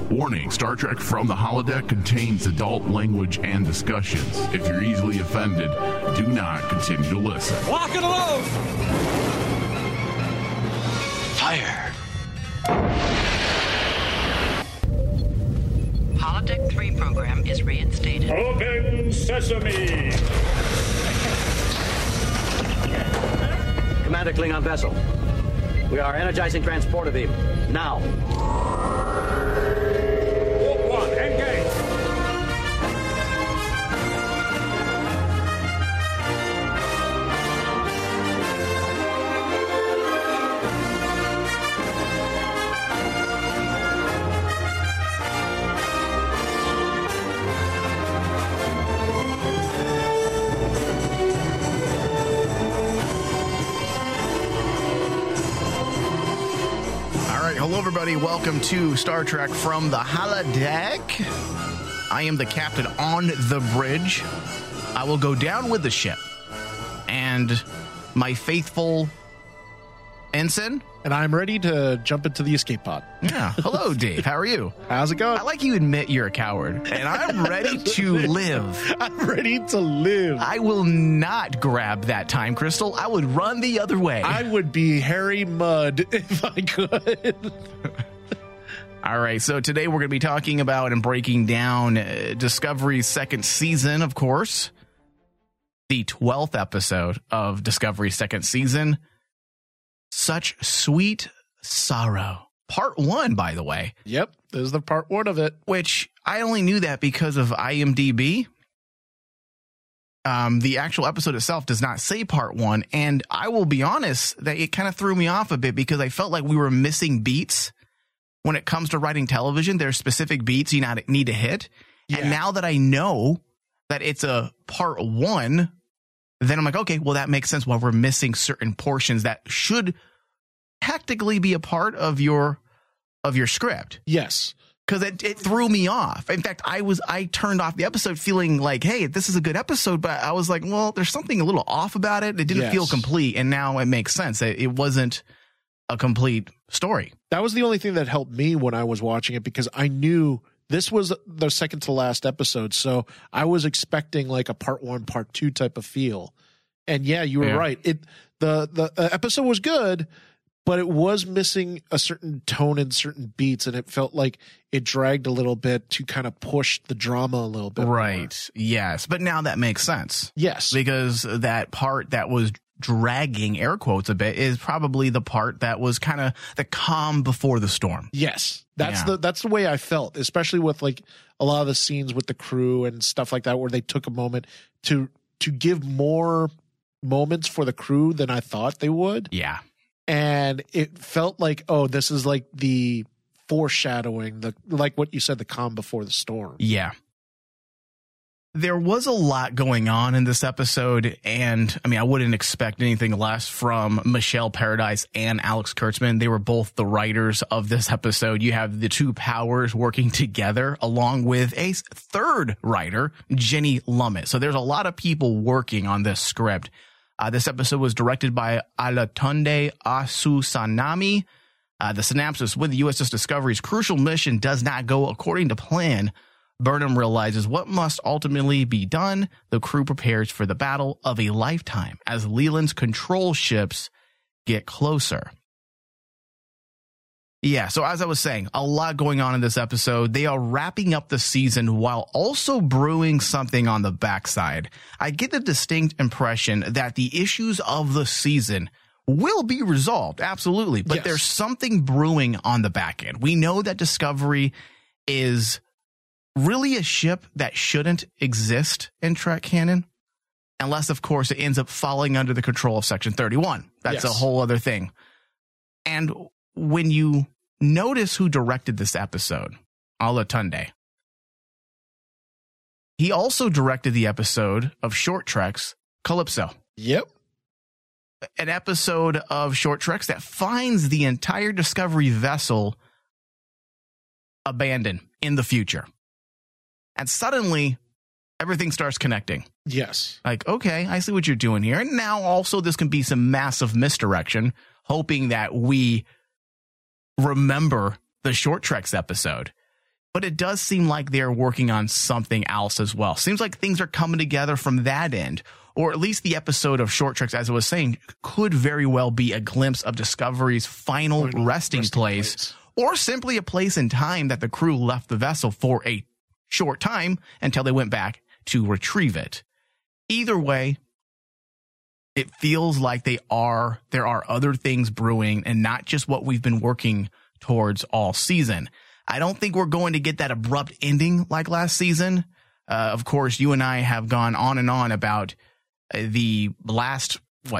Warning, Star Trek From the Holodeck contains adult language and discussions. If you're easily offended, do not continue to listen. Lock and load! Fire! Holodeck 3 program is reinstated. Open sesame! Commander Klingon vessel. We are energizing transporter beam. Now. Warp 1, engage! Hello, everybody. Welcome to Star Trek From the Holodeck. I am the captain on the bridge. I will go down with the ship. And my faithful ensign. And I'm ready to jump into the escape pod. Yeah. Hello, Dave. How are you? How's it going? I like you admit you're a coward. And I'm ready to live. I'm ready to live. I will not grab that time crystal. I would run the other way. I would be Harry Mudd if I could. All right, so today we're going to be talking about and breaking down Discovery's second season, of course. The 12th episode of Discovery's second season. Such Sweet Sorrow. Part 1, by the way. Yep, this is the part 1 of it. Which I only knew that because of IMDb. The actual episode itself does not say part 1. And I will be honest that it kind of threw me off a bit because I felt like we were missing beats. When it comes to writing television, there's specific beats you need to hit. Yeah. And now that I know that it's a part 1, then I'm like, okay, well, that makes sense why we're missing certain portions that should technically be a part of your script. Yes. Because it threw me off. In fact, I turned off the episode feeling like, hey, this is a good episode, but I was like, well, there's something a little off about it. It didn't feel complete, and now it makes sense. It wasn't a complete story. That was the only thing that helped me when I was watching it, because I knew this was the second to last episode, so I was expecting like a part 1, part 2 type of feel. And yeah, you were right. The episode was good, but it was missing a certain tone and certain beats, and it felt like it dragged a little bit to kind of push the drama a little bit. Right. More. Yes. But now that makes sense. Yes. Because that part that was dragging, air quotes, a bit is probably the part that was kind of the calm before the storm. Yes. That's the way I felt, especially with like a lot of the scenes with the crew and stuff like that, where they took a moment to give more moments for the crew than I thought they would. Yeah. And it felt like, oh, this is like the foreshadowing, like what you said, the calm before the storm. Yeah. There was a lot going on in this episode, and I mean, I wouldn't expect anything less from Michelle Paradise and Alex Kurtzman. They were both the writers of this episode. You have the two powers working together, along with a third writer, Jenny Lumet. So there's a lot of people working on this script. This episode was directed by Olatunde Asusanami. The synopsis: when the USS Discovery's crucial mission does not go according to plan, Burnham realizes what must ultimately be done. The crew prepares for the battle of a lifetime as Leland's control ships get closer. Yeah, so as I was saying, a lot going on in this episode. They are wrapping up the season while also brewing something on the backside. I get the distinct impression that the issues of the season will be resolved, absolutely, but there's something brewing on the back end. We know that Discovery is really a ship that shouldn't exist in Trek canon, unless, of course, it ends up falling under the control of Section 31. That's a whole other thing. And when you notice who directed this episode, Olatunde, he also directed the episode of Short Trek's Calypso. Yep. An episode of Short Treks that finds the entire Discovery vessel abandoned in the future. And suddenly, everything starts connecting. Yes. Like, okay, I see what you're doing here. And now also this can be some massive misdirection, hoping that we remember the Short Treks episode. but it does seem like they're working on something else as well. Seems like things are coming together from that end, or at least the episode of Short Treks, as I was saying, could very well be a glimpse of Discovery's final resting place, or simply a place in time that the crew left the vessel for a short time until they went back to retrieve it. Either way, it feels like there are other things brewing and not just what we've been working towards all season. I don't think we're going to get that abrupt ending like last season. Of course, you and I have gone on and on about the last, 4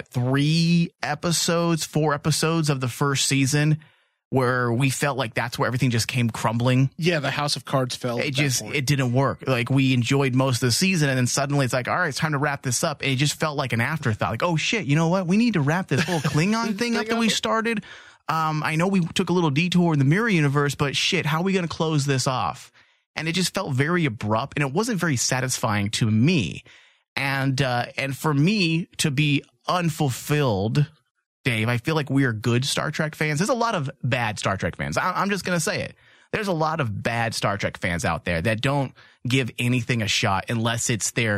episodes of the first season, where we felt like that's where everything just came crumbling. Yeah, the House of Cards fell. It didn't work. Like, we enjoyed most of the season, and then suddenly it's like, all right, it's time to wrap this up. And it just felt like an afterthought. Like, oh shit, you know what? We need to wrap this whole Klingon thing up that we started. I know we took a little detour in the Mirror Universe, but shit, how are we going to close this off? And it just felt very abrupt, and it wasn't very satisfying to me. And for me to be unfulfilled, Dave, I feel like we are good Star Trek fans. There's a lot of bad Star Trek fans. I'm just going to say it. There's a lot of bad Star Trek fans out there that don't give anything a shot unless it's their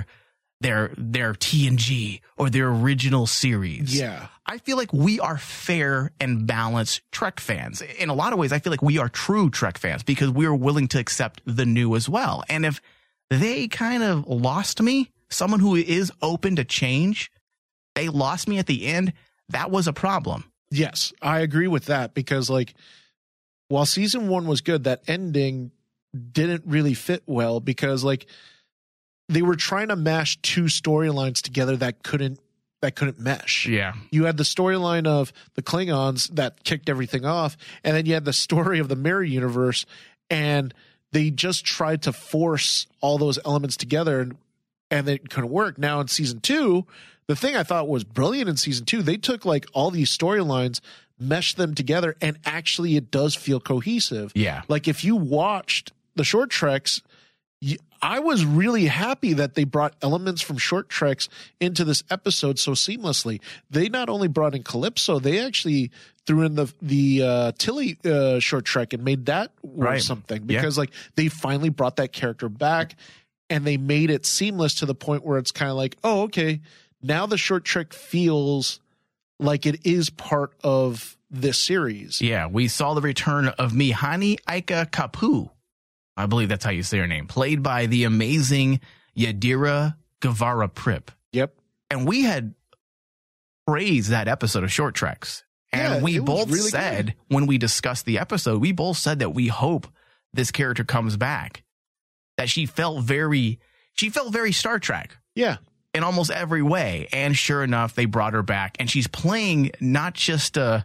TNG or their original series. Yeah. I feel like we are fair and balanced Trek fans. In a lot of ways, I feel like we are true Trek fans because we are willing to accept the new as well. And if they kind of lost me, someone who is open to change, they lost me at the end, that was a problem. Yes, I agree with that because, like, while season 1 was good, that ending didn't really fit well because, like, they were trying to mash 2 storylines together that couldn't mesh. Yeah. You had the storyline of the Klingons that kicked everything off, and then you had the story of the Mirror Universe, and they just tried to force all those elements together, and it couldn't work. Now in season 2, the thing I thought was brilliant in season 2, they took like all these storylines, meshed them together, and actually it does feel cohesive. Yeah. Like if you watched the Short Treks, I was really happy that they brought elements from Short Treks into this episode so seamlessly. They not only brought in Calypso, they actually threw in the Tilly Short Trek and made that worth something because like they finally brought that character back and they made it seamless to the point where it's kind of like, oh, okay, now the Short Trek feels like it is part of this series. Yeah, we saw the return of Mihani Aika Kapu. I believe that's how you say her name. Played by the amazing Yadira Guevara Prip. Yep. And we had praised that episode of Short Treks. And we both really said, when we discussed the episode, we both said that we hope this character comes back. That she felt very Star Trek. Yeah. In almost every way. And sure enough, they brought her back. And she's playing not just a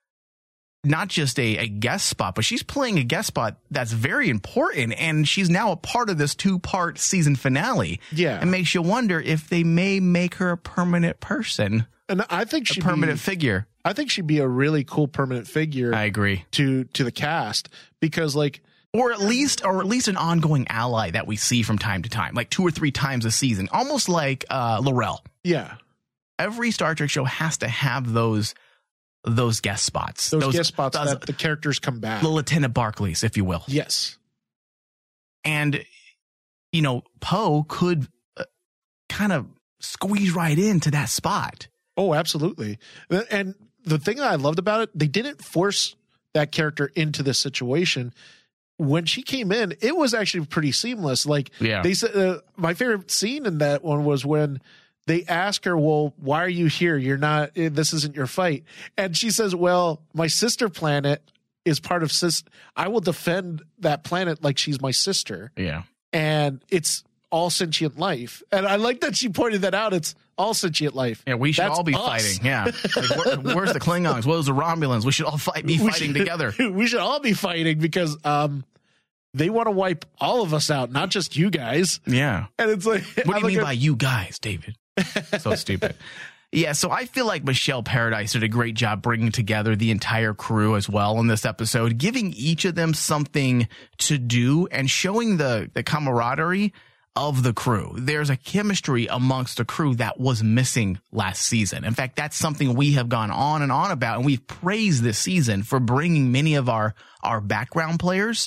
guest spot, but she's playing a guest spot that's very important. And she's now a part of this 2-part season finale. Yeah. It makes you wonder if they may make her a permanent person. And I think she'd permanent figure. I think she'd be a really cool permanent figure. I agree. To the cast because like, or at least an ongoing ally that we see from time to time, like 2 or 3 times a season, almost like L'Rell. Yeah. Every Star Trek show has to have those guest spots. Those guest spots that the characters come back. The Lieutenant Barclays, if you will. Yes. And, you know, Poe could kind of squeeze right into that spot. Oh, absolutely. And the thing that I loved about it, they didn't force that character into this situation. When she came in, it was actually pretty seamless. Like they said, my favorite scene in that one was when they ask her, well, why are you here? This isn't your fight. And she says, well, my sister planet is part of I will defend that planet like she's my sister. Yeah. And it's all sentient life. And I like that she pointed that out. It's all sentient life. Yeah, we should all be fighting. Yeah. Like, where's the Klingons? Where's the Romulans? We should all be fighting together. We should all be fighting because they want to wipe all of us out, not just you guys. Yeah. And it's like, what do you mean by you guys, David? So stupid. Yeah, so I feel like Michelle Paradise did a great job bringing together the entire crew as well in this episode, giving each of them something to do and showing the camaraderie of the crew. There's a chemistry amongst the crew that was missing last season. In fact, that's something we have gone on and on about, and we've praised this season for bringing many of our background players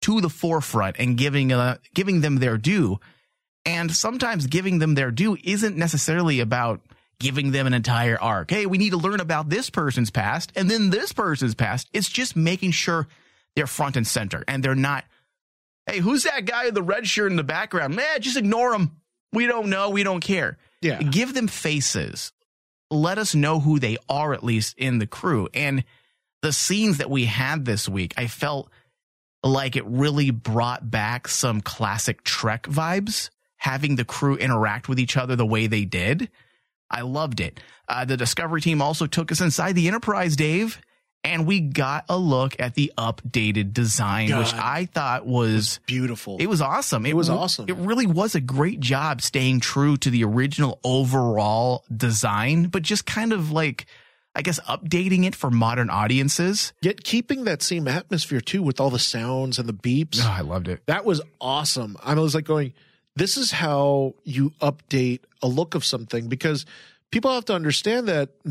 to the forefront and giving them their due. And sometimes giving them their due isn't necessarily about giving them an entire arc. Hey, we need to learn about this person's past and then this person's past. It's just making sure they're front and center and they're not, hey, who's that guy in the red shirt in the background? Man, just ignore him. We don't know. We don't care. Yeah. Give them faces. Let us know who they are, at least in the crew. And the scenes that we had this week, I felt like it really brought back some classic Trek vibes, having the crew interact with each other the way they did. I loved it. The Discovery team also took us inside the Enterprise, Dave, and we got a look at the updated design, which I thought was beautiful. It was awesome. It was awesome. It really was a great job staying true to the original overall design, but just kind of like, I guess, updating it for modern audiences. Yet keeping that same atmosphere, too, with all the sounds and the beeps. Oh, I loved it. That was awesome. I was like going, this is how you update a look of something, because people have to understand that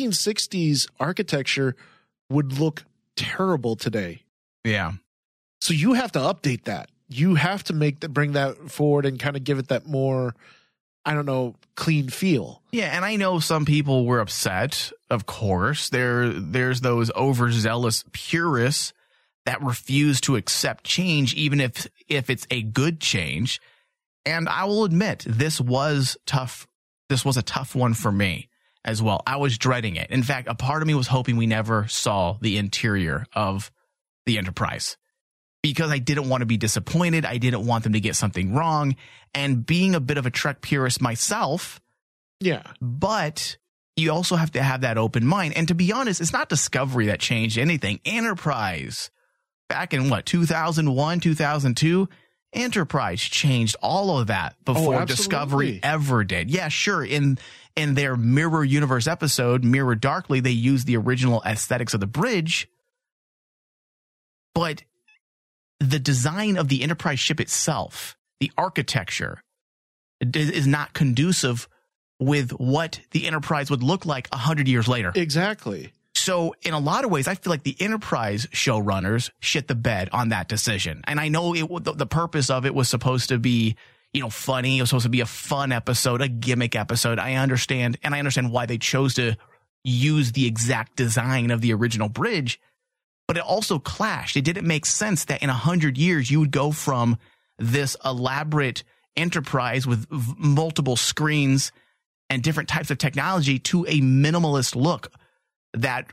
1960s architecture would look terrible today. Yeah. So you have to update that. You have to bring that forward and kind of give it that more, I don't know, clean feel. Yeah, and I know some people were upset, of course. There's those overzealous purists that refuse to accept change, even if it's a good change. And I will admit, this was tough. This was a tough one for me as well. I was dreading it. In fact, a part of me was hoping we never saw the interior of the Enterprise because I didn't want to be disappointed. I didn't want them to get something wrong. And being a bit of a Trek purist myself, yeah. But you also have to have that open mind. And to be honest, it's not Discovery that changed anything. Enterprise, back in 2001, 2002, Enterprise changed all of that before Discovery ever did. Yeah, sure. In their Mirror Universe episode, Mirror Darkly, they used the original aesthetics of the bridge. But the design of the Enterprise ship itself, the architecture, is not conducive with what the Enterprise would look like 100 years later. Exactly. So in a lot of ways, I feel like the Enterprise showrunners shit the bed on that decision. And I know the purpose of it was supposed to be, funny. It was supposed to be a fun episode, a gimmick episode. I understand why they chose to use the exact design of the original bridge, but it also clashed. It didn't make sense that in 100 years, you would go from this elaborate Enterprise with multiple screens and different types of technology to a minimalist look that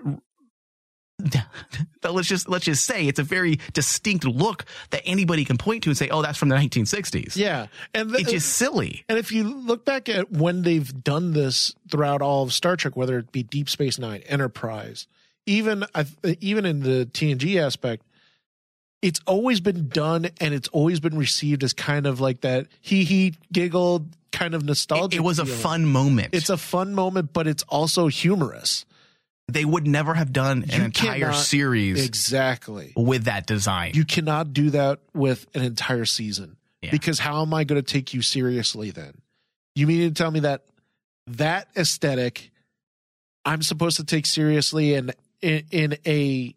let's just say it's a very distinct look that anybody can point to and say, oh, that's from the 1960s. Yeah. And it's just silly. And if you look back at when they've done this throughout all of Star Trek, whether it be Deep Space Nine, Enterprise, even in the TNG aspect, it's always been done and it's always been received as kind of like that he giggled kind of nostalgic. It was a fun moment. It's a fun moment, but it's also humorous. They would never have done an entire series exactly with that design. You cannot do that with an entire season because how am I going to take you seriously then? You mean to tell me that aesthetic I'm supposed to take seriously and in a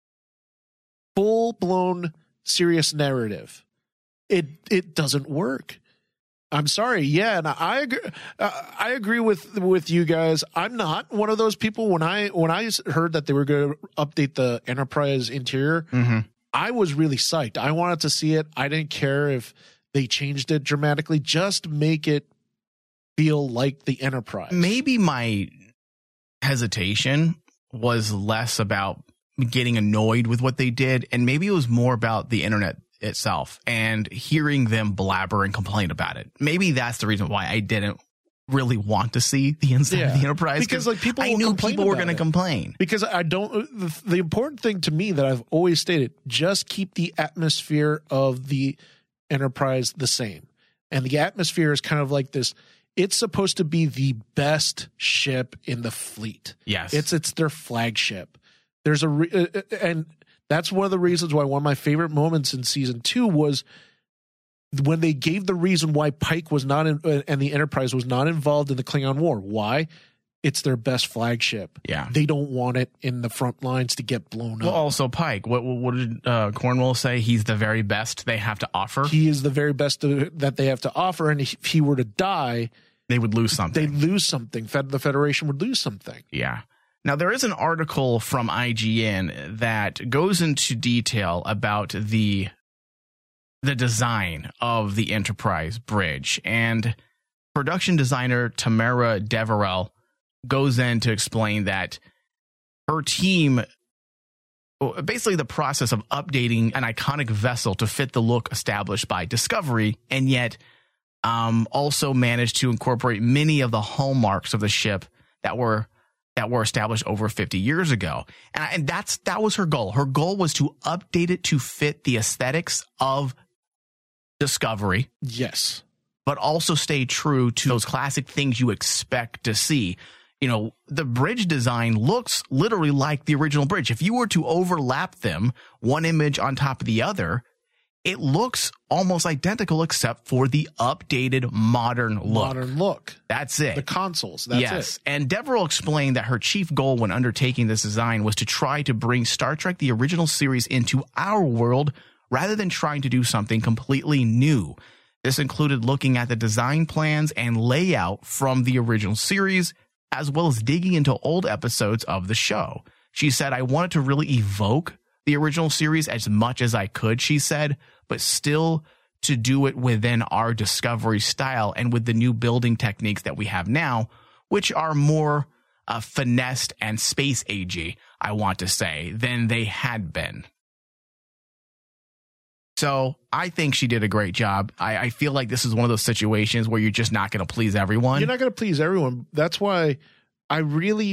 full-blown serious narrative? It doesn't work. I'm sorry. Yeah, and I agree with you guys. I'm not one of those people. When I heard that they were going to update the Enterprise interior, I was really psyched. I wanted to see it. I didn't care if they changed it dramatically. Just make it feel like the Enterprise. Maybe my hesitation was less about getting annoyed with what they did, and maybe it was more about the internet itself and hearing them blabber and complain about it. Maybe that's the reason why I didn't really want to see the inside of the Enterprise, because like I knew people were going to complain. Because I don't. The important thing to me that I've always stated: just keep the atmosphere of the Enterprise the same, and the atmosphere is kind of like this. It's supposed to be the best ship in the fleet. Yes, it's their flagship. There's and that's one of the reasons why one of my favorite moments in season 2 was when they gave the reason why Pike was not in, and the Enterprise was not involved in the Klingon War. Why? it's their best flagship. Yeah. They don't want it in the front lines to get blown Well, up. also Pike. What did Cornwell say? He's the very best they have to offer. He is the very best that they have to offer, and if he were to die, They would lose something. they'd lose something. The Federation would lose something. Yeah. Now, there is an article from IGN that goes into detail about the design of the Enterprise bridge, and production designer Tamara Deverell goes in to explain that her team, basically the process of updating an iconic vessel to fit the look established by Discovery, and yet also managed to incorporate many of the hallmarks of the ship that were established over 50 years ago. And that was her goal. Her goal was to update it to fit the aesthetics of Discovery. Yes. But also stay true to those classic things you expect to see. You know, the bridge design looks literally like the original bridge. If you were to overlap them, one image on top of the other, it looks almost identical except for the updated modern look. That's it. The consoles. That's it. And Deverell explained that her chief goal when undertaking this design was to try to bring Star Trek, the original series, into our world rather than trying to do something completely new. This included looking at the design plans and layout from the original series, as well as digging into old episodes of the show. She said, I wanted to really evoke the original series as much as I could, she said, but still to do it within our Discovery style and with the new building techniques that we have now, which are more finessed and space agey, I want to say, than they had been. So I think she did a great job. I feel like this is one of those situations where you're just not going to please everyone. You're not going to please everyone. That's why I really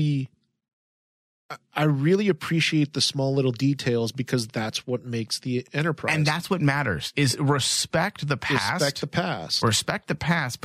appreciate the small little details, because that's what makes the Enterprise. And that's what matters, is respect the past. Respect the past. Respect the past,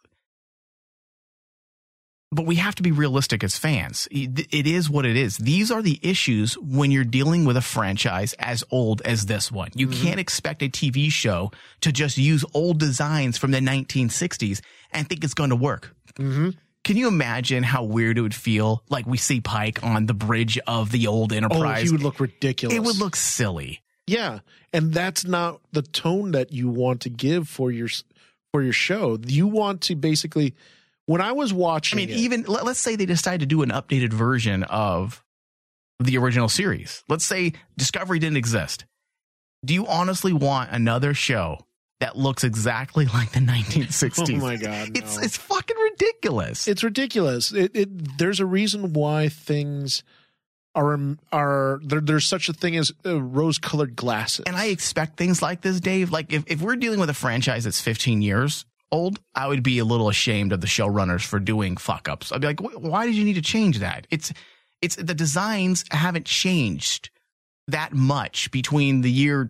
but we have to be realistic as fans. It is what it is. These are the issues when you're dealing with a franchise as old as this one. You can't expect a TV show to just use old designs from the 1960s and think it's going to work. Mm-hmm. Can you imagine how weird it would feel? Like we see Pike on the bridge of the old Enterprise. Oh, he would look ridiculous. It would look silly. Yeah, and that's not the tone that you want to give for your show. You want to basically, when I was watching, even let's say they decide to do an updated version of the original series. Let's say Discovery didn't exist. Do you honestly want another show that looks exactly like the 1960s? Oh my God, no. It's fucking ridiculous. It's ridiculous. There's a reason why things are there's such a thing as rose-colored glasses. And I expect things like this, Dave. Like if we're dealing with a franchise that's 15 years old, I would be a little ashamed of the showrunners for doing fuck-ups. I'd be like, why did you need to change that? It's the designs haven't changed that much between the year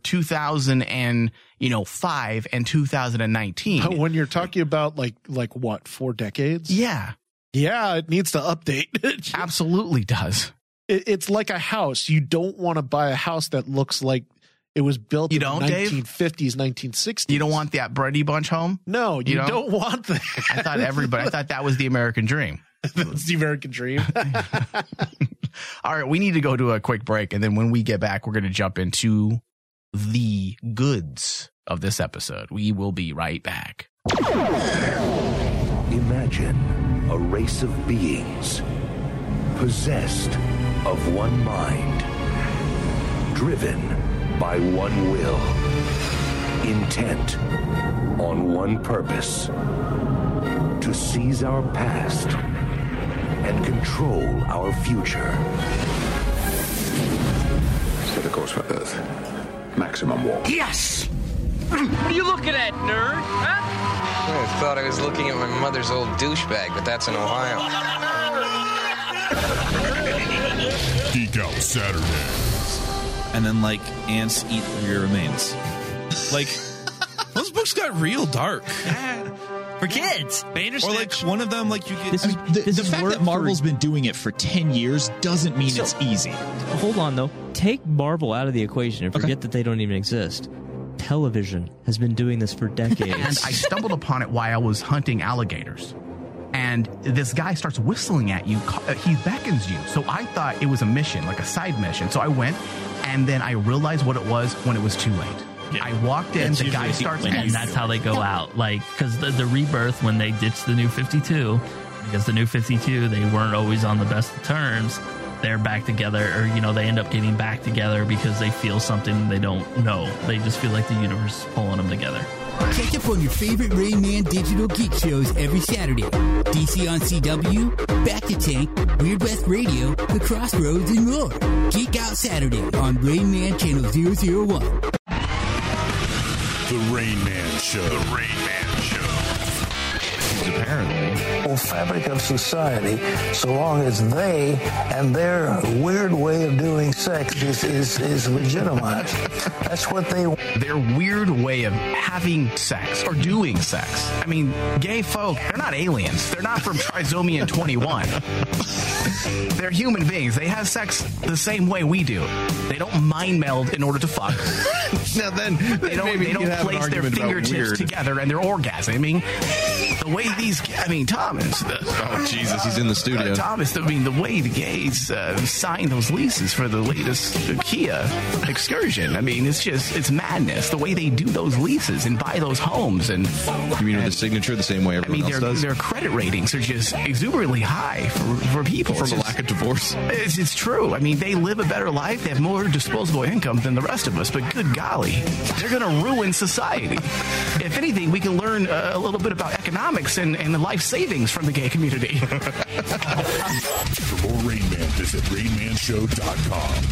2005 and 2019. When you're talking about like what, 4 decades? Yeah, it needs to update. Absolutely does. It's like a house. You don't want to buy a house that looks like it was built in the 1950s, 1960s. You don't want that Brady Bunch home? No, you don't want that. I thought that was the American dream. That's the American dream. All right, we need to go to a quick break, and then when we get back, we're going to jump into the goods of this episode. We will be right back. Imagine a race of beings possessed of one mind, driven by one will, intent on one purpose: to seize our past and control our future. Set a course for Earth. Maximum warp. Yes! What are you looking at, nerd? Huh? I thought I was looking at my mother's old douchebag, but that's in Ohio. Geek Out Saturdays. And then, like, ants eat your remains. Like, those books got real dark. For kids. Or, like, one of them, like, you get... The fact that Marvel's been doing it for 10 years doesn't mean it's easy. Hold on, though. Take Marvel out of the equation and forget that they don't even exist. Television has been doing this for decades. And I stumbled upon it while I was hunting alligators. And and this guy starts whistling at you. He beckons you. So I thought it was a mission, like a side mission. So I went, and then I realized what it was when it was too late. Yeah. I walked in, the guy starts, and that's how they go out. Like, because the rebirth, when they ditched the New 52, because the New 52, they weren't always on the best of terms. They're back together, or, you know, they end up getting back together because they feel something they don't know. They just feel like the universe is pulling them together. Catch up on your favorite Rain Man digital geek shows every Saturday. DC on CW, Back to Tank, Weird West Radio, The Crossroads, and more. Geek Out Saturday on Rain Man Channel 001. The Rain Man Show. The Rain Man Show. Apparently, whole fabric of society, so long as they and their weird way of doing sex is legitimized. That's what their weird way of having sex or doing sex. I mean, gay folk, they're not aliens. They're not from Trisomian 21. They're human beings. They have sex the same way we do. They don't mind meld in order to fuck. Now then, they don't place their fingertips together and they're orgasming. The way Thomas. Oh, Jesus, he's in the studio. Thomas, the way the gays signed those leases for the latest Kia excursion. I mean, it's madness. The way they do those leases and buy those homes. And you mean with the signature the same way everyone else does? Their credit ratings are just exuberantly high for people. From a lack of divorce. It's true. I mean, they live a better life. They have more disposable income than the rest of us. But good golly, they're going to ruin society. If anything, we can learn a little bit about economics and the life savings from the gay community. For more Rain Man, visit RainManShow.com.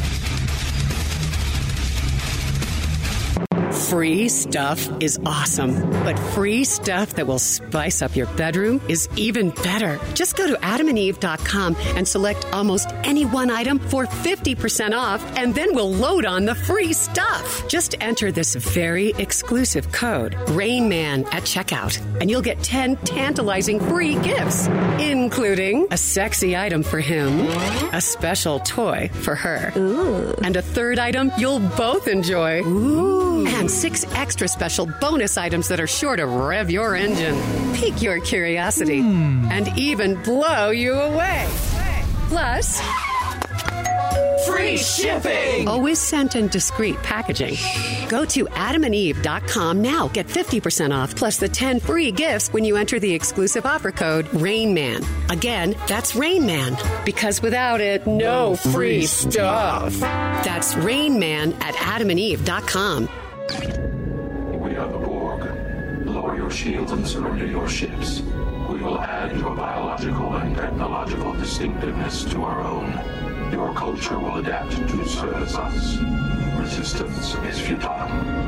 Free stuff is awesome, but free stuff that will spice up your bedroom is even better. Just go to adamandeve.com and select almost any one item for 50% off, and then we'll load on the free stuff. Just enter this very exclusive code, RAINMAN, at checkout, and you'll get 10 tantalizing free gifts, including a sexy item for him, a special toy for her, and a third item you'll both enjoy. And 6 extra special bonus items that are sure to rev your engine, pique your curiosity, and even blow you away. Plus, free shipping! Always sent in discreet packaging. Go to adamandeve.com now. Get 50% off plus the 10 free gifts when you enter the exclusive offer code RAINMAN. Again, that's RAINMAN. Because without it, no free stuff. That's RAINMAN at adamandeve.com. We are the Borg. Lower your shields and surrender your ships. We will add your biological and technological distinctiveness to our own. Your culture will adapt to service us. Resistance is futile.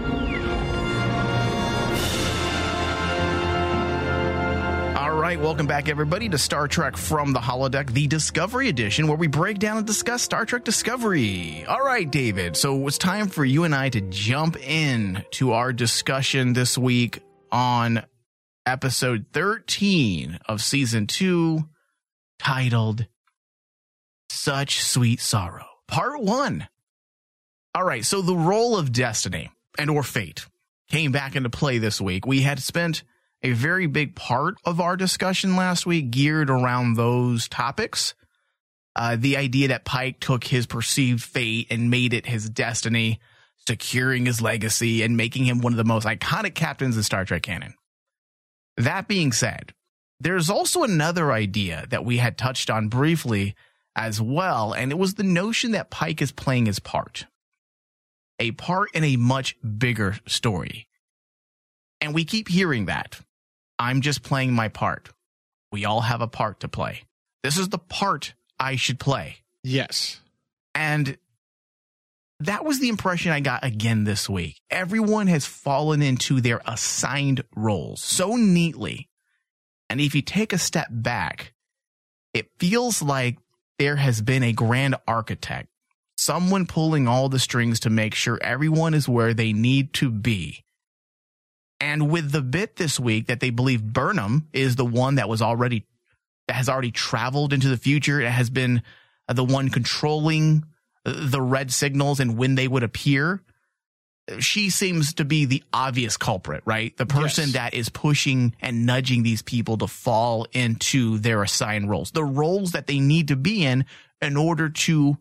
All right, welcome back, everybody, to Star Trek From the Holodeck, the Discovery Edition, where we break down and discuss Star Trek Discovery. All right, David, so it's time for you and I to jump in to our discussion this week on episode 13 of season 2, titled Such Sweet Sorrow, part 1. All right, so the role of destiny and or fate came back into play this week. We had spent a very big part of our discussion last week geared around those topics. The idea that Pike took his perceived fate and made it his destiny, securing his legacy and making him one of the most iconic captains in Star Trek canon. That being said, there's also another idea that we had touched on briefly as well, and it was the notion that Pike is playing his part. A part in a much bigger story. And we keep hearing that. I'm just playing my part. We all have a part to play. This is the part I should play. Yes. And that was the impression I got again this week. Everyone has fallen into their assigned roles so neatly. And if you take a step back, it feels like there has been a grand architect, someone pulling all the strings to make sure everyone is where they need to be. And with the bit this week that they believe Burnham is the one that has already traveled into the future, it has been the one controlling the red signals and when they would appear. she seems to be the obvious culprit, right? The person that is pushing and nudging these people to fall into their assigned roles, the roles that they need to be in order to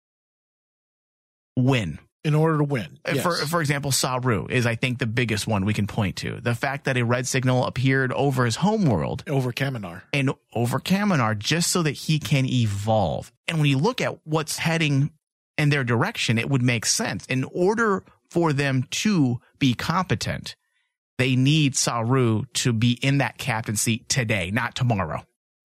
win. In order to win. Yes. For example, Saru is, I think, the biggest one we can point to. The fact that a red signal appeared over his homeworld. Over Kaminar. Just so that he can evolve. And when you look at what's heading in their direction, it would make sense. In order for them to be competent, they need Saru to be in that captain seat today, not tomorrow.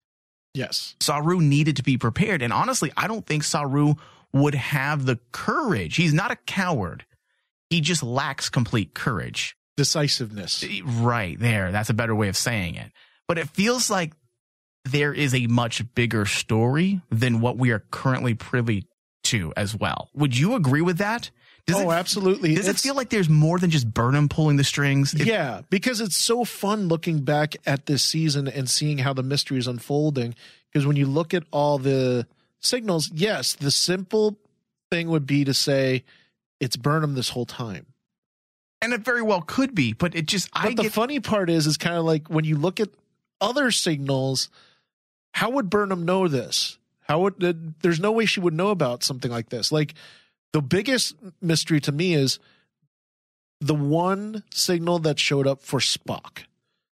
Yes. Saru needed to be prepared. And honestly, I don't think Saru would have the courage. He's not a coward. He just lacks complete courage. Decisiveness. Right there. That's a better way of saying it. But it feels like there is a much bigger story than what we are currently privy to as well. Would you agree with that? Absolutely. Does it feel like there's more than just Burnham pulling the strings? Yeah, because it's so fun looking back at this season and seeing how the mystery is unfolding. Because when you look at all the signals, yes, the simple thing would be to say it's Burnham this whole time. And it very well could be, but it just... the funny part is kind of like when you look at other signals, how would Burnham know this? There's no way she would know about something like this. Like, the biggest mystery to me is the one signal that showed up for Spock.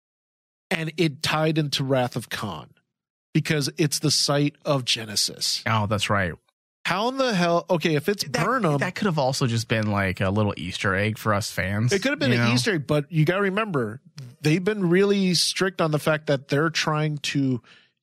And it tied into Wrath of Khan. Because it's the site of Genesis. Oh, that's right. How in the hell? Okay, if it's Burnham, that could have also just been like a little Easter egg for us fans. It could have been an Easter egg, but you got to remember, they've been really strict on the fact that they're trying to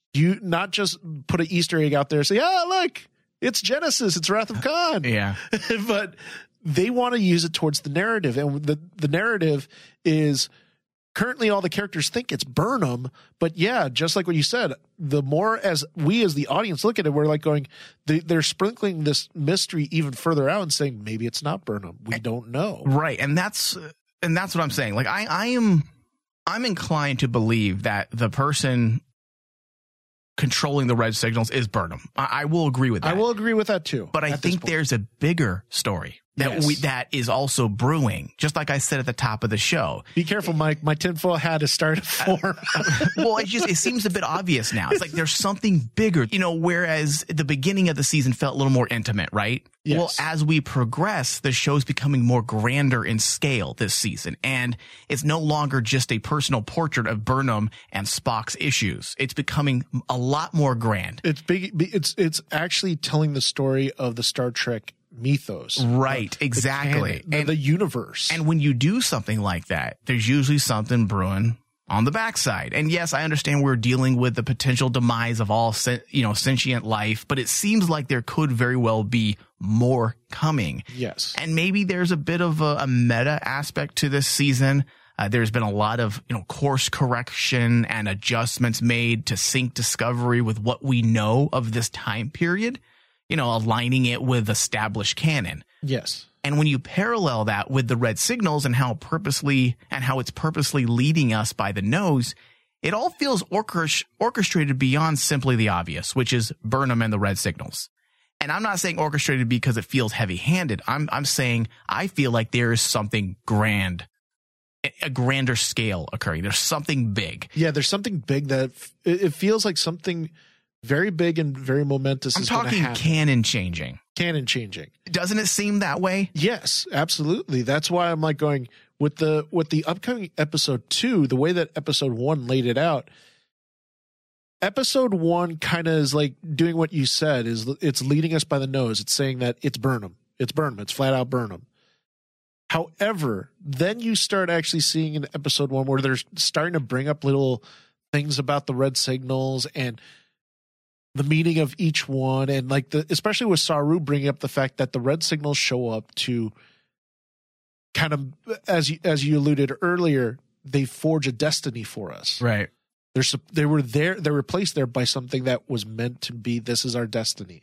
not just put an Easter egg out there and say, look, it's Genesis, it's Wrath of Khan. Yeah. But they want to use it towards the narrative. And the narrative is currently all the characters think it's Burnham. But yeah, just like what you said, the more as we as the audience look at it, we're like going, they're sprinkling this mystery even further out and saying, maybe it's not Burnham. We don't know. Right. And that's what I'm saying. Like I'm inclined to believe that the person controlling the red signals is Burnham. I will agree with that. I will agree with that too. But I think there's a bigger story that is also brewing. Just like I said at the top of the show. Be careful, Mike. My tinfoil hat is starting to form. Well, it seems a bit obvious now. It's like there's something bigger, whereas the beginning of the season felt a little more intimate, right? Yes. Well, as we progress, the show's becoming more grander in scale this season. And it's no longer just a personal portrait of Burnham and Spock's issues. It's becoming a lot more grand. It's big. It's actually telling the story of the Star Trek mythos. Right, exactly. And the universe. And when you do something like that, there's usually something brewing on the backside. And yes, I understand we're dealing with the potential demise of all sentient life, but it seems like there could very well be more coming. Yes. And maybe there's a bit of a meta aspect to this season. There's been a lot of, course correction and adjustments made to sync Discovery with what we know of this time period, aligning it with established canon. Yes. And when you parallel that with the red signals and how it's purposely leading us by the nose, it all feels orchestrated beyond simply the obvious, which is Burnham and the red signals. And I'm not saying orchestrated because it feels heavy-handed. I'm saying I feel like there is something grand, a grander scale occurring. There's something big. Yeah, there's something big that it feels like something very big and very momentous. I'm talking canon changing. Canon changing. Doesn't it seem that way? Yes, absolutely. That's why I'm like going with the upcoming episode 2, the way that episode 1 laid it out. Episode 1 kind of is like doing what you said, is it's leading us by the nose. It's saying that it's Burnham. It's Burnham. It's flat out Burnham. However, then you start actually seeing in episode 1 where they're starting to bring up little things about the red signals and the meaning of each one, and like especially with Saru bringing up the fact that the red signals show up to kind of, as you alluded earlier, they forge a destiny for us. Right. They were there. They were placed there by something that was meant to be. This is our destiny.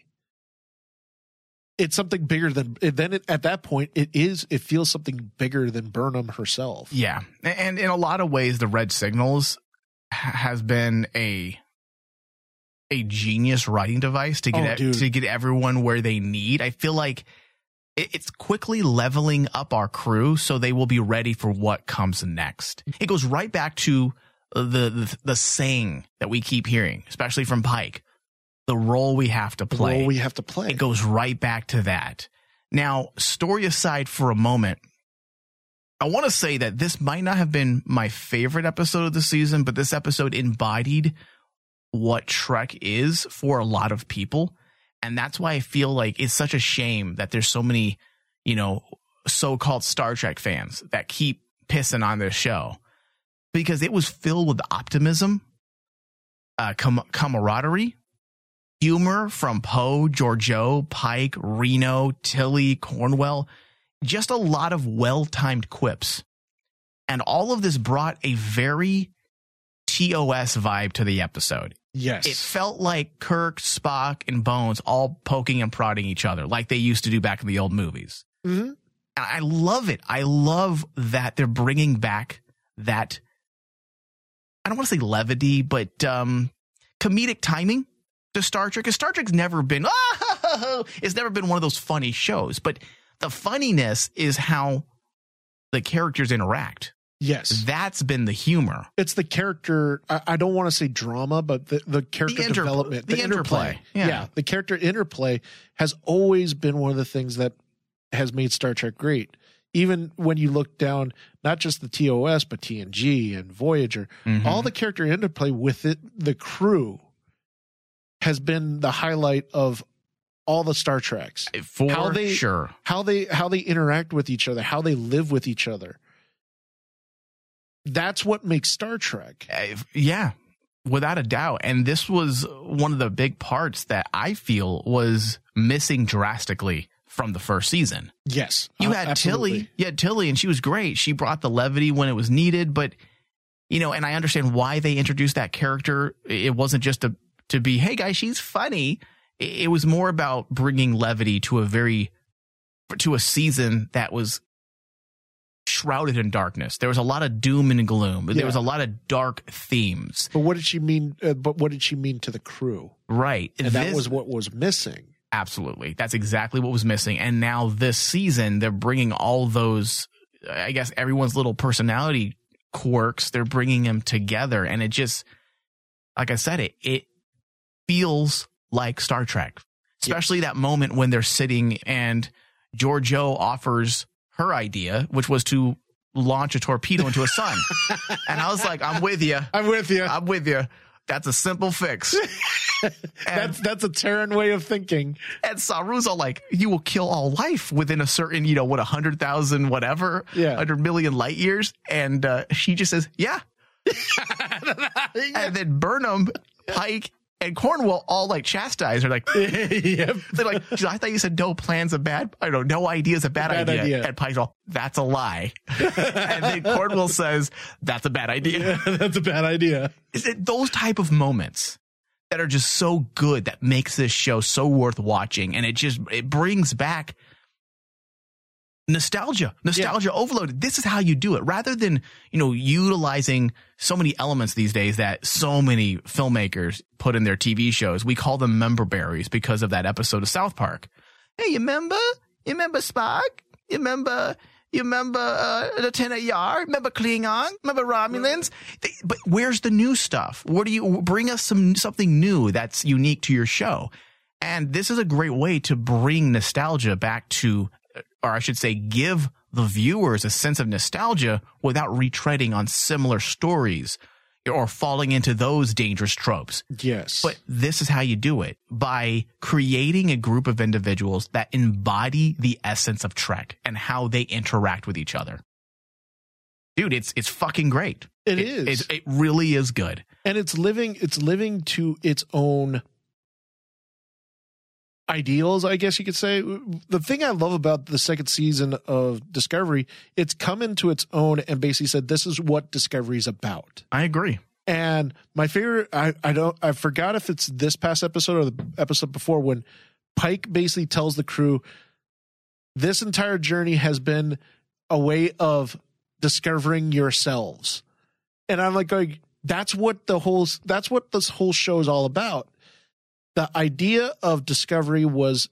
It's something bigger than. Then at that point, it feels something bigger than Burnham herself. Yeah, and in a lot of ways, the red signals has been a genius writing device to get everyone where they need. I feel like it's quickly leveling up our crew so they will be ready for what comes next. It goes right back to the saying that we keep hearing, especially from Pike, the role we have to play. The role we have to play. It goes right back to that. Now, story aside for a moment, I want to say that this might not have been my favorite episode of the season, but this episode embodied what Trek is for a lot of people. And that's why I feel like it's such a shame that there's so many, so-called Star Trek fans that keep pissing on this show, because it was filled with optimism, camaraderie, humor from Poe, Georgiou, Pike, Reno, Tilly, Cornwell, just a lot of well-timed quips. And all of this brought a very TOS vibe to the episode. Yes. It felt like Kirk, Spock, and Bones all poking and prodding each other like they used to do back in the old movies. Mm-hmm. And I love it. I love that they're bringing back that, I don't want to say levity, but comedic timing to Star Trek. Because Star Trek's never been, it's never been one of those funny shows. But the funniness is how the characters interact. Yes. That's been the humor. It's the character, I don't want to say drama, but the character development. The interplay. Yeah. The character interplay has always been one of the things that has made Star Trek great. Even when you look down, not just the TOS, but TNG and Voyager, all the character interplay with it, the crew has been the highlight of all the Star Treks. Sure. How they interact with each other, how they live with each other. That's what makes Star Trek. Yeah, without a doubt. And this was one of the big parts that I feel was missing drastically from the first season. Yes. You had Tilly. You had Tilly, and she was great. She brought the levity when it was needed. But, and I understand why they introduced that character. It wasn't just to be, hey, guys, she's funny. It was more about bringing levity to a season that was shrouded in darkness. There was a lot of doom and gloom. There was a lot of dark themes. But what did she mean? What did she mean to the crew? Right. And that was what was missing. Absolutely. That's exactly what was missing. And now this season, they're bringing all those, I guess, everyone's little personality quirks. They're bringing them together. And it just, like I said, it feels like Star Trek, especially that moment when they're sitting and Georgiou offers her idea, which was to launch a torpedo into a sun. And I was like, I'm with you. I'm with you. I'm with you. That's a simple fix. That's a Terran way of thinking. And Saru's all like, you will kill all life within a certain, 100,000, whatever, 100 million light years. And she just says, yeah. And then Burnham, Pike, and Cornwell all like chastise her, like, yep. They're like, I thought you said no plan's a bad, I don't know, no idea's a bad idea. And Pike's all, that's a lie. And then Cornwell says, that's a bad idea. Yeah, that's a bad idea. Is it those type of moments that are just so good that makes this show so worth watching? And it brings back nostalgia overloaded. This is how you do it, rather than, utilizing so many elements these days that so many filmmakers put in their TV shows. We call them member berries because of that episode of South Park. Hey, you remember Spock? You remember Lieutenant Yar? Remember Klingon? Remember Romulans? But where's the new stuff? Where do you bring us something new that's unique to your show? And this is a great way to bring nostalgia back to, or I should say, give the viewers a sense of nostalgia without retreading on similar stories or falling into those dangerous tropes. Yes. But this is how you do it, by creating a group of individuals that embody the essence of Trek and how they interact with each other. Dude, it's fucking great. It is. It really is good. And it's living to its own ideals, I guess you could say. The thing I love about the second season of Discovery, it's come into its own and basically said, this is what Discovery is about. I agree. And my favorite, I forgot if it's this past episode or the episode before, when Pike basically tells the crew, this entire journey has been a way of discovering yourselves. And I'm like, going, that's what this whole show is all about. The idea of Discovery was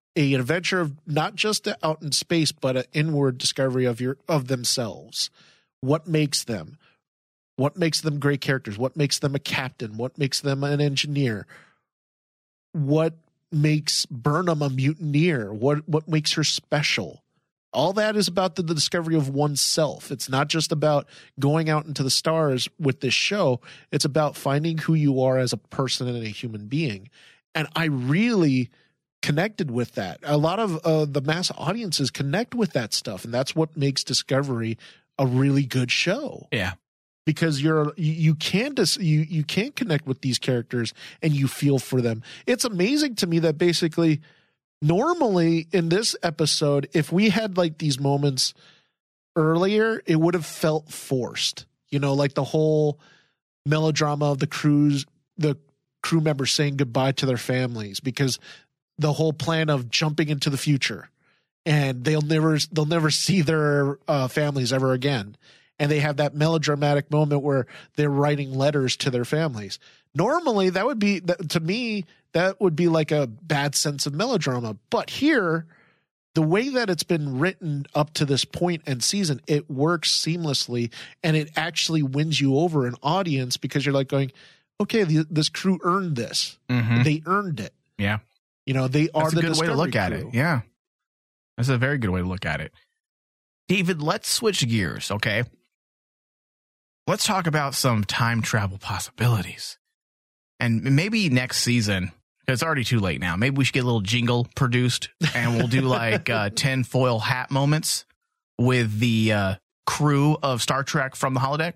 an adventure of not just out in space, but an inward discovery of themselves. What makes them? What makes them great characters? What makes them a captain? What makes them an engineer? What makes Burnham a mutineer? What makes her special? All that is about the discovery of oneself. It's not just about going out into the stars with this show. It's about finding who you are as a person and a human being. And I really connected with that. A lot of the mass audiences connect with that stuff. And that's what makes Discovery a really good show. Yeah. Because you can connect with these characters and you feel for them. It's amazing to me that basically normally in this episode, if we had like these moments earlier, it would have felt forced. You know, like the whole melodrama of the crew members saying goodbye to their families, because the whole plan of jumping into the future and they'll never see their families ever again. And they have that melodramatic moment where they're writing letters to their families. Normally, that would be, to me, that would be like a bad sense of melodrama. But here, the way that it's been written up to this point and season, it works seamlessly, and it actually wins you over an audience, because you're like going, okay, this crew earned this. Mm-hmm. They earned it. Yeah. You know, they are the Discovery crew. That's a good way to look at it. Yeah. That's a very good way to look at it. David, let's switch gears, okay? Let's talk about some time travel possibilities. And maybe next season, because it's already too late now, maybe we should get a little jingle produced and we'll do like 10 foil hat moments with the crew of Star Trek from the holodeck.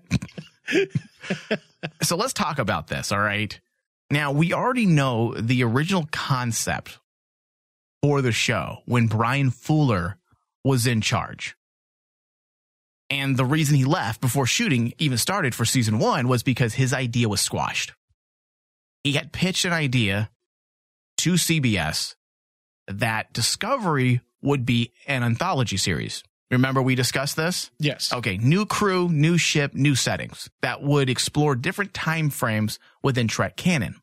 So let's talk about this, all right? Now, we already know the original concept for the show when Brian Fuller was in charge. And the reason he left before shooting even started for season 1 was because his idea was squashed. He had pitched an idea to CBS that Discovery would be an anthology series. Remember we discussed this? Yes. Okay, new crew, new ship, new settings that would explore different time frames within Trek canon.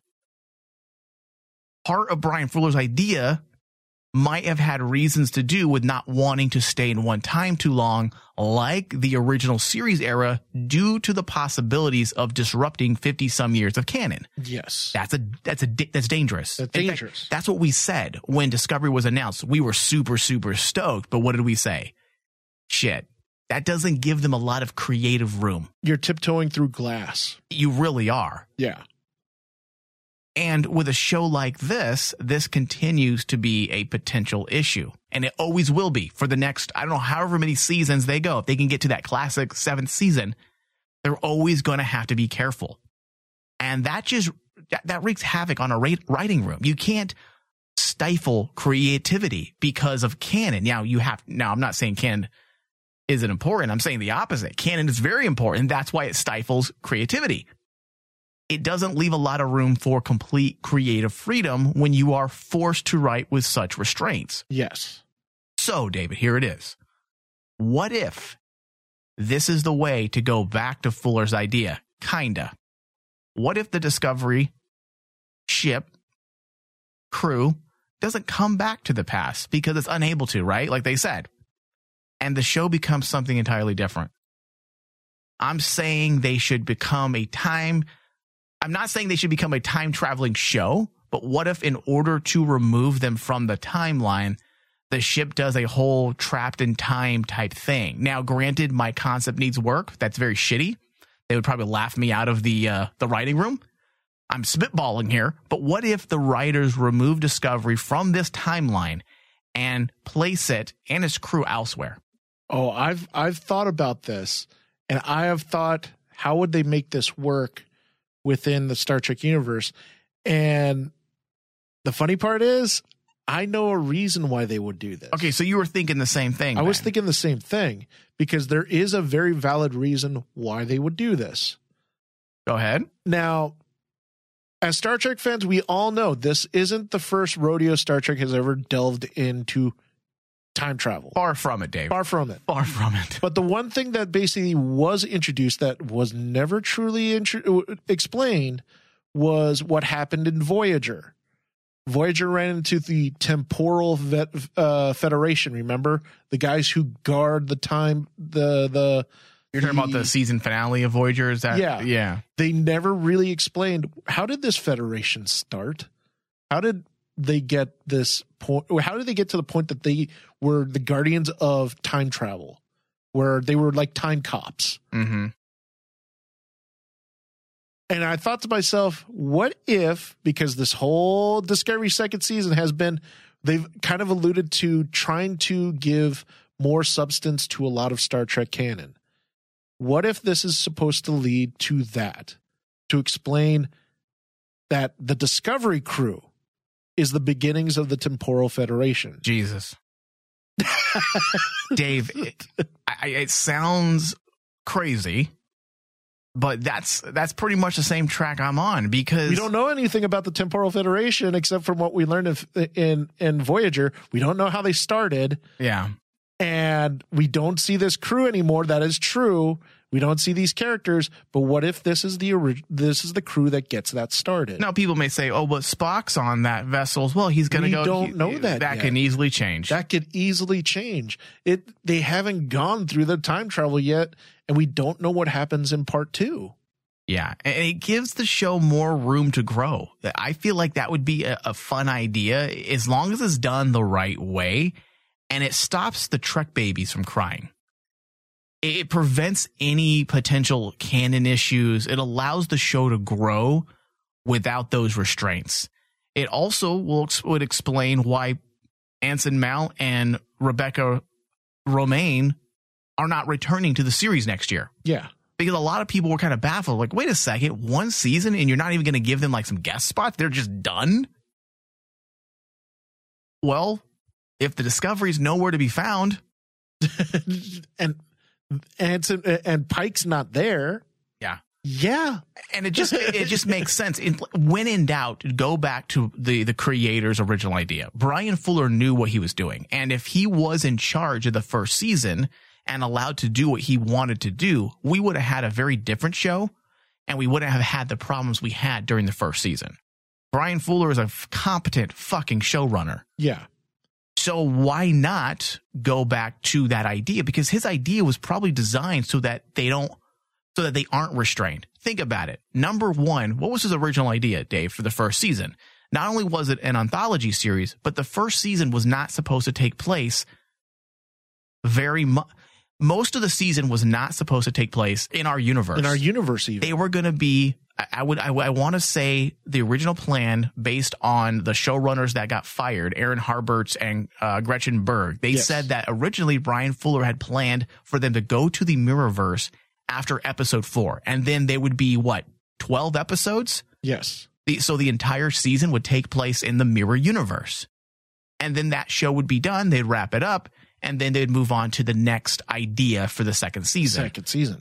Part of Brian Fuller's idea might have had reasons to do with not wanting to stay in one time too long, like the original series era, due to the possibilities of disrupting 50-some years of canon. Yes. That's dangerous. That's dangerous. Fact, that's what we said when Discovery was announced. We were super, super stoked, but what did we say? Shit. That doesn't give them a lot of creative room. You're tiptoeing through glass. You really are. Yeah. And with a show like this continues to be a potential issue. And it always will be for the next, I don't know, however many seasons they go. If they can get to that classic 7th season, they're always going to have to be careful. And that wreaks havoc on a writing room. You can't stifle creativity because of canon. Now, I'm not saying canon isn't important. I'm saying the opposite. Canon is very important. That's why it stifles creativity. It doesn't leave a lot of room for complete creative freedom when you are forced to write with such restraints. Yes. So, David, here it is. What if this is the way to go back to Fuller's idea? Kinda. What if the Discovery ship crew doesn't come back to the past because it's unable to, right? Like they said. And the show becomes something entirely different. I'm saying they should become I'm not saying they should become a time-traveling show, but what if in order to remove them from the timeline, the ship does a whole trapped in time type thing? Now, granted, my concept needs work. That's very shitty. They would probably laugh me out of the writing room. I'm spitballing here, but what if the writers remove Discovery from this timeline and place it and its crew elsewhere? Oh, I've thought about this, and I have thought, how would they make this work within the Star Trek universe? And the funny part is, I know a reason why they would do this. Okay, so you were thinking the same thing. I was thinking the same thing, because there is a very valid reason why they would do this. Go ahead. Now, as Star Trek fans, we all know this isn't the first rodeo Star Trek has ever delved into time travel. Far from it, Dave. Far from it. Far from it. But the one thing that basically was introduced that was never truly explained was what happened in Voyager. Voyager ran into the Temporal Federation. Remember the guys who guard the time. The You're talking about the season finale of Voyager. Is that? Yeah. They never really explained how did this Federation start. How did they get this point? How did they get to the point that they were the guardians of time travel, where they were like time cops? Mm-hmm. And I thought to myself, what if, because this whole Discovery second season has been, they've kind of alluded to trying to give more substance to a lot of Star Trek canon. What if this is supposed to lead to that? To explain that the Discovery crew is the beginnings of the Temporal Federation. Jesus. Dave, it sounds crazy. But that's pretty much the same track I'm on, because we don't know anything about the Temporal Federation except from what we learned in Voyager. We don't know how they started. Yeah. And we don't see this crew anymore. That is true. We don't see these characters, but what if this is the crew that gets that started? Now, people may say, "Oh, but Spock's on that vessel as well. He's going to go." We don't know that. That yet. can easily change. That could easily change. They haven't gone through the time travel yet, and we don't know what happens in part 2. Yeah, and it gives the show more room to grow. I feel like that would be a fun idea as long as it's done the right way, and it stops the Trek babies from crying. It prevents any potential canon issues. It allows the show to grow without those restraints. It also would explain why Anson Mount and Rebecca Romijn are not returning to the series next year. Yeah. Because a lot of people were kind of baffled. Like, wait a second, one season and you're not even going to give them like some guest spots? They're just done? Well, if the Discovery's nowhere to be found. and Pike's not there. Yeah. And it just makes sense. When in doubt, go back to the creator's original idea. Brian Fuller knew what he was doing. And if he was in charge of the first season and allowed to do what he wanted to do, we would have had a very different show, and we wouldn't have had the problems we had during the first season. Brian Fuller is a competent fucking showrunner. Yeah. So why not go back to that idea? Because his idea was probably designed so that they aren't restrained. Think about it. Number one, what was his original idea, Dave, for the first season? Not only was it an anthology series, but the first season was not supposed to take place most of the season was not supposed to take place in our universe. In our universe, even. They were going to be, I want to say the original plan based on the showrunners that got fired, Aaron Harberts and Gretchen Berg. They said that originally Brian Fuller had planned for them to go to the Mirrorverse after episode 4. And then they would be, 12 episodes? Yes. So the entire season would take place in the Mirror Universe. And then that show would be done. They'd wrap it up. And then they'd move on to the next idea for the second season.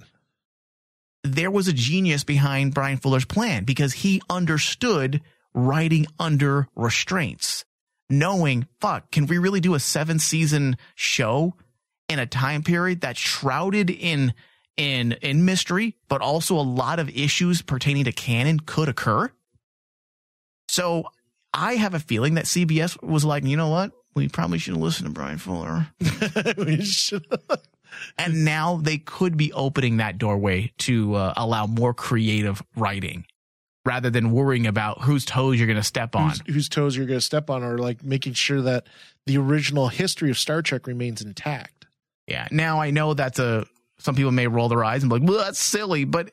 There was a genius behind Brian Fuller's plan because he understood writing under restraints, knowing, can we really do a 7-season show in a time period that's shrouded in mystery, but also a lot of issues pertaining to canon could occur? So I have a feeling that CBS was like, you know what? We probably should have listened to Brian Fuller. We should. And now they could be opening that doorway to allow more creative writing rather than worrying about whose toes you're going to step on. Whose toes you're going to step on, or like making sure that the original history of Star Trek remains intact. Yeah. Now I know that's some people may roll their eyes and be like, well, that's silly, but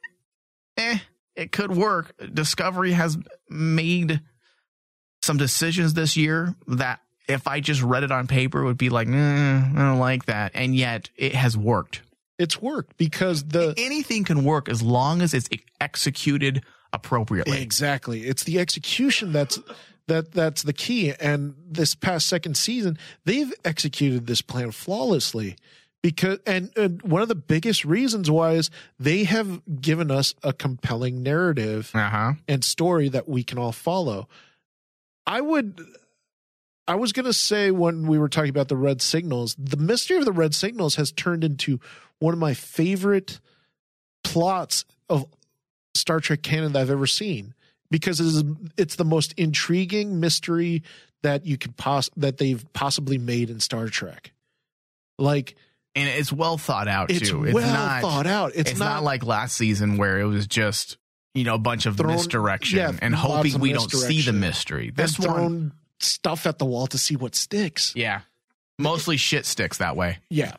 it could work. Discovery has made some decisions this year that if I just read it on paper, it would be like, I don't like that. And yet it has worked. It's worked because anything can work as long as it's executed appropriately. Exactly. It's the execution that's the key. And this past second season, they've executed this plan flawlessly because, and one of the biggest reasons why is they have given us a compelling narrative and story that we can all follow. I was going to say when we were talking about the red signals, the mystery of the red signals has turned into one of my favorite plots of Star Trek canon that I've ever seen, because it's the most intriguing mystery that you could that they've possibly made in Star Trek. Like, and it's well thought out too. It's well thought out. It's not like last season where it was just, a bunch of misdirection and hoping we don't see the mystery. This one, throwing stuff at the wall to see what sticks. Yeah. Mostly shit sticks that way. Yeah.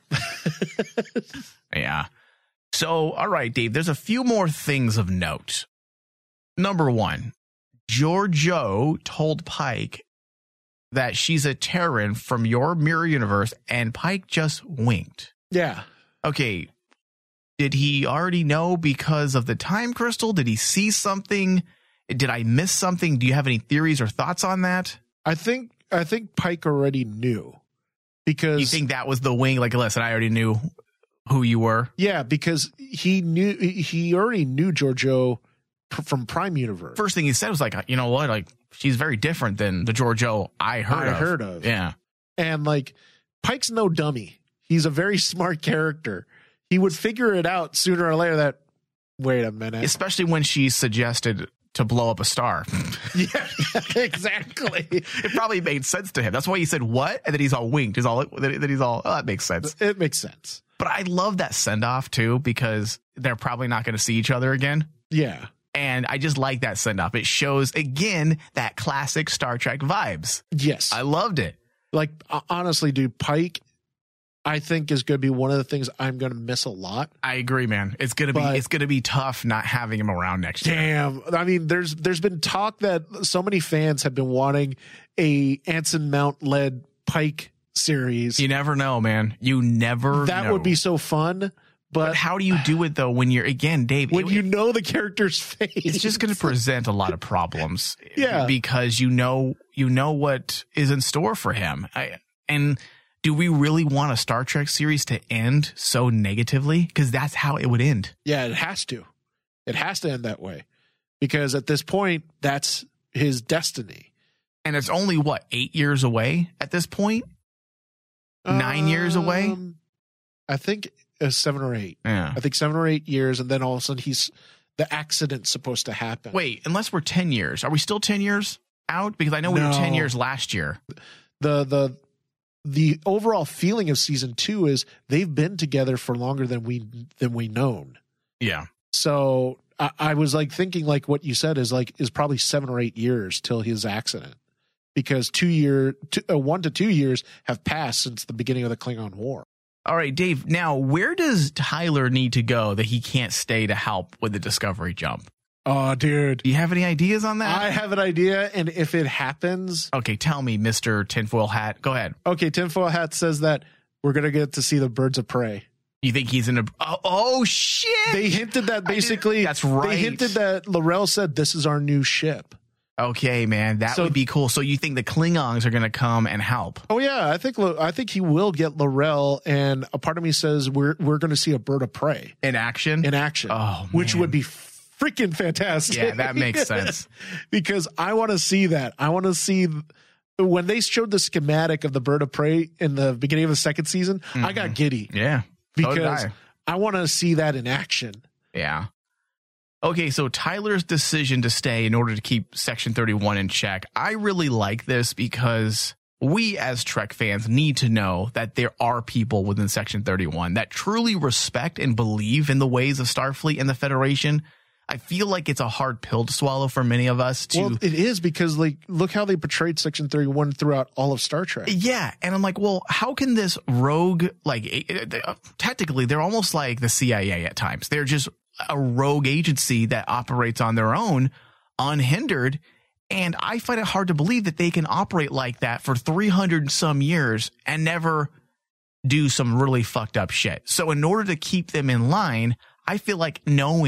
Yeah. So, all right, Dave, there's a few more things of note. Number one, Georgiou told Pike that she's a Terran from your mirror universe, and Pike just winked. Yeah. Okay. Did he already know because of the time crystal? Did he see something? Did I miss something? Do you have any theories or thoughts on that? I think Pike already knew, because you think that was the wing. Like, listen, I already knew who you were. Yeah, because he already knew Georgiou from Prime Universe. First thing he said was like, you know what? Like, she's very different than the Georgiou I heard of. Yeah. And like, Pike's no dummy. He's a very smart character. He would figure it out sooner or later that, wait a minute. Especially when she suggested to blow up a star. Yeah, exactly. It probably made sense to him. That's why he said, what? And then he's all winked. Oh, that makes sense. It makes sense. But I love that send-off too, because they're probably not going to see each other again. Yeah. And I just like that send-off. It shows, again, that classic Star Trek vibes. Yes. I loved it. Like, honestly, dude, Pike, I think, is going to be one of the things I'm going to miss a lot. I agree, man. It's going to be tough not having him around next year. Damn. I mean, there's been talk that so many fans have been wanting a Anson Mount-led Pike series. You never know, man. You never know. That would be so fun. But how do you do it, though, when you're, again, Dave, when you know the character's face? It's just going to present a lot of problems. Yeah. Because you know what is in store for him. And do we really want a Star Trek series to end so negatively? Because that's how it would end. Yeah, it has to. It has to end that way. Because at this point, that's his destiny. And it's only, 8 years away at this point? 9 years away? I think 7 or 8. Yeah. I think 7 or 8 years, and then all of a sudden the accident's supposed to happen. Wait, unless we're 10 years. Are we still 10 years out? Because I know we were 10 years last year. The overall feeling of season 2 is they've been together for longer than we known. Yeah. So I was like thinking, like what you said is probably 7 or 8 years till his accident, because 1 to 2 years have passed since the beginning of the Klingon War. All right, Dave. Now, where does Tyler need to go that he can't stay to help with the Discovery jump? Oh, dude. Do you have any ideas on that? I have an idea, and if it happens... Okay, tell me, Mr. Tinfoil Hat. Go ahead. Okay, Tinfoil Hat says that we're going to get to see the Birds of Prey. You think he's in a... Oh, shit! They hinted that basically... That's right. They hinted that L'Rell said, this is our new ship. Okay, man, that would be cool. So you think the Klingons are going to come and help? Oh yeah, I think he will get L'Rell, and a part of me says we're going to see a Bird of Prey in action. Oh, which would be freaking fantastic. Yeah, that makes sense. Because I want to see that. I want to see when they showed the schematic of the Bird of Prey in the beginning of the second season. Mm-hmm. I got giddy. Yeah, because I want to see that in action. Yeah. Okay, so Tyler's decision to stay in order to keep Section 31 in check. I really like this because we as Trek fans need to know that there are people within Section 31 that truly respect and believe in the ways of Starfleet and the Federation. I feel like it's a hard pill to swallow for many of us. Well, it is, because look how they portrayed Section 31 throughout all of Star Trek. Yeah, and I'm like, well, how can this rogue, technically, they're almost like the CIA at times. They're just a rogue agency that operates on their own, unhindered. And I find it hard to believe that they can operate like that for 300 and some years and never do some really fucked up shit. So in order to keep them in line, I feel like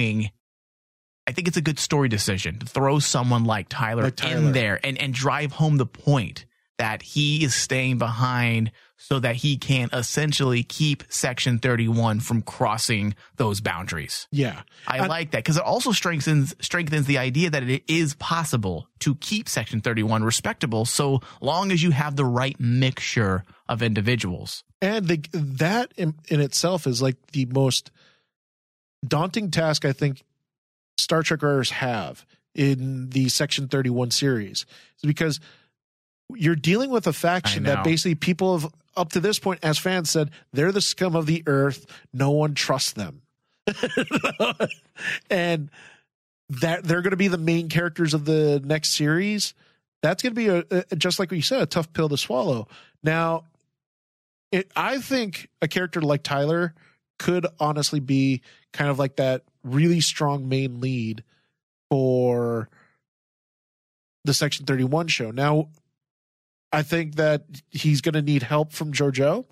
I think it's a good story decision to throw someone like Tyler in there and drive home the point that he is staying behind so that he can essentially keep Section 31 from crossing those boundaries. Yeah. I like that, because it also strengthens the idea that it is possible to keep Section 31 respectable so long as you have the right mixture of individuals. And that in itself is like the most daunting task I think Star Trek writers have, in the Section 31 series. It's because you're dealing with a faction that basically people have, up to this point, as fans said, they're the scum of the earth. No one trusts them. And that they're going to be the main characters of the next series. That's going to be just like what you said, a tough pill to swallow. Now, I think a character like Tyler could honestly be kind of like that really strong main lead for the Section 31 show. Now, I think that he's going to need help from JoJo.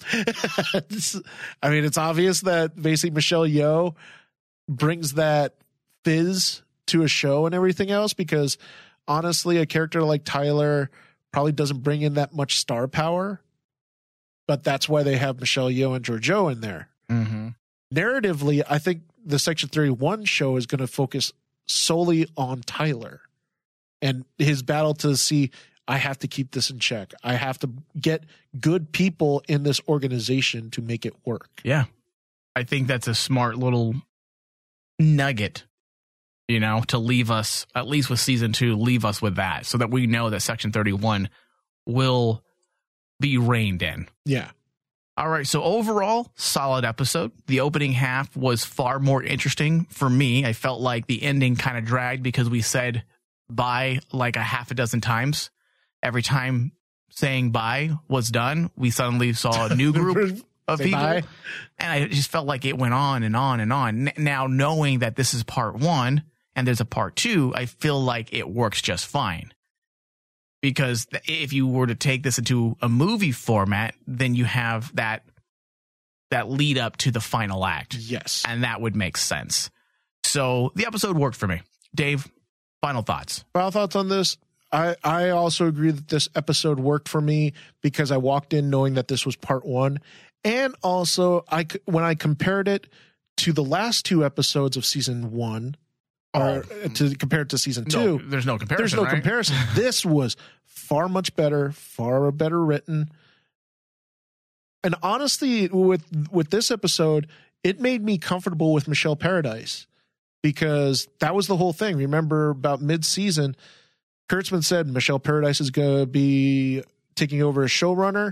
I mean, it's obvious that basically Michelle Yeoh brings that fizz to a show and everything else, because honestly, a character like Tyler probably doesn't bring in that much star power, but that's why they have Michelle Yeoh and JoJo in there. Mm-hmm. Narratively, I think the Section 31 show is going to focus solely on Tyler and his battle to see, I have to keep this in check. I have to get good people in this organization to make it work. Yeah. I think that's a smart little nugget, you know, to leave us, at least with season 2, leave us with that so that we know that Section 31 will be reined in. Yeah. All right. So overall, solid episode. The opening half was far more interesting for me. I felt like the ending kind of dragged because we said bye like a half a dozen times. Every time saying bye was done, we suddenly saw a new group of people. Bye. And I just felt like it went on and on and on. Now, knowing that this is part 1 and there's a part 2, I feel like it works just fine. Because if you were to take this into a movie format, then you have that lead up to the final act. Yes. And that would make sense. So the episode worked for me. Dave, final thoughts. Final thoughts on this. I also agree that this episode worked for me because I walked in knowing that this was part 1. And also, when I compared it to the last 2 episodes of season 1, or to compare it to season 2, no, there's no comparison. There's no right? comparison. This was far much better, far better written. And honestly, with this episode, it made me comfortable with Michelle Paradise because that was the whole thing. Remember, about mid-season, Kurtzman said Michelle Paradise is going to be taking over as showrunner.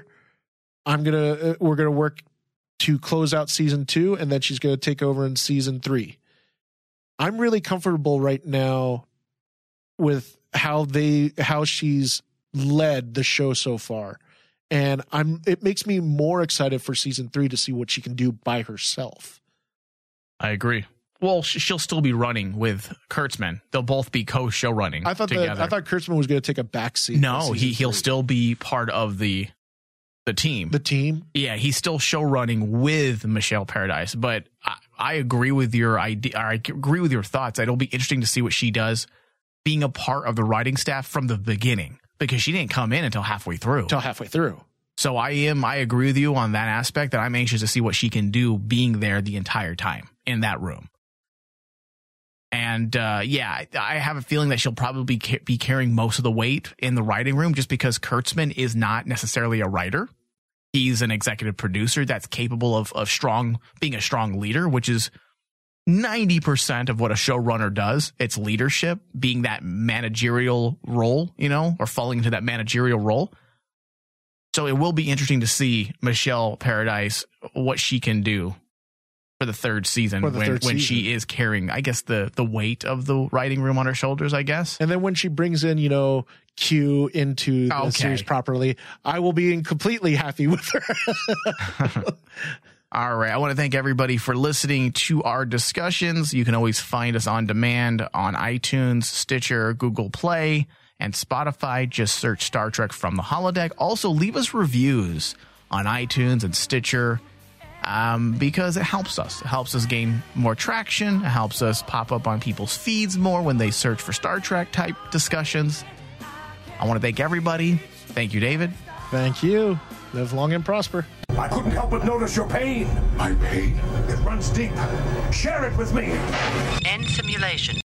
We're going to work to close out season 2, and then she's going to take over in season 3. I'm really comfortable right now with how she's led the show so far. And it makes me more excited for season 3 to see what she can do by herself. I agree. Well, she'll still be running with Kurtzman. They'll both be co-show running together. I thought Kurtzman was going to take a backseat. No, he'll still be part of the team. The team? Yeah, he's still show running with Michelle Paradise. But I agree with your idea. I agree with your thoughts. It'll be interesting to see what she does being a part of the writing staff from the beginning, because she didn't come in until halfway through. So I agree with you on that aspect, that I'm anxious to see what she can do being there the entire time in that room. And I have a feeling that she'll probably be carrying most of the weight in the writing room, just because Kurtzman is not necessarily a writer. He's an executive producer that's capable of being a strong leader, which is 90% of what a showrunner does. It's leadership, being that managerial role, or falling into that managerial role. So it will be interesting to see Michelle Paradise, what she can do for the third season when she is carrying, I guess, the weight of the writing room on her shoulders, I guess. And then when she brings in, Q into the series properly, I will be completely happy with her. All right. I want to thank everybody for listening to our discussions. You can always find us on demand on iTunes, Stitcher, Google Play, and Spotify. Just search Star Trek From the Holodeck. Also, leave us reviews on iTunes and Stitcher, because it helps us. It helps us gain more traction. It helps us pop up on people's feeds more when they search for Star Trek type discussions. I want to thank everybody. Thank you, David. Thank you. Live long and prosper. I couldn't help but notice your pain. My pain? It runs deep. Share it with me. End simulation.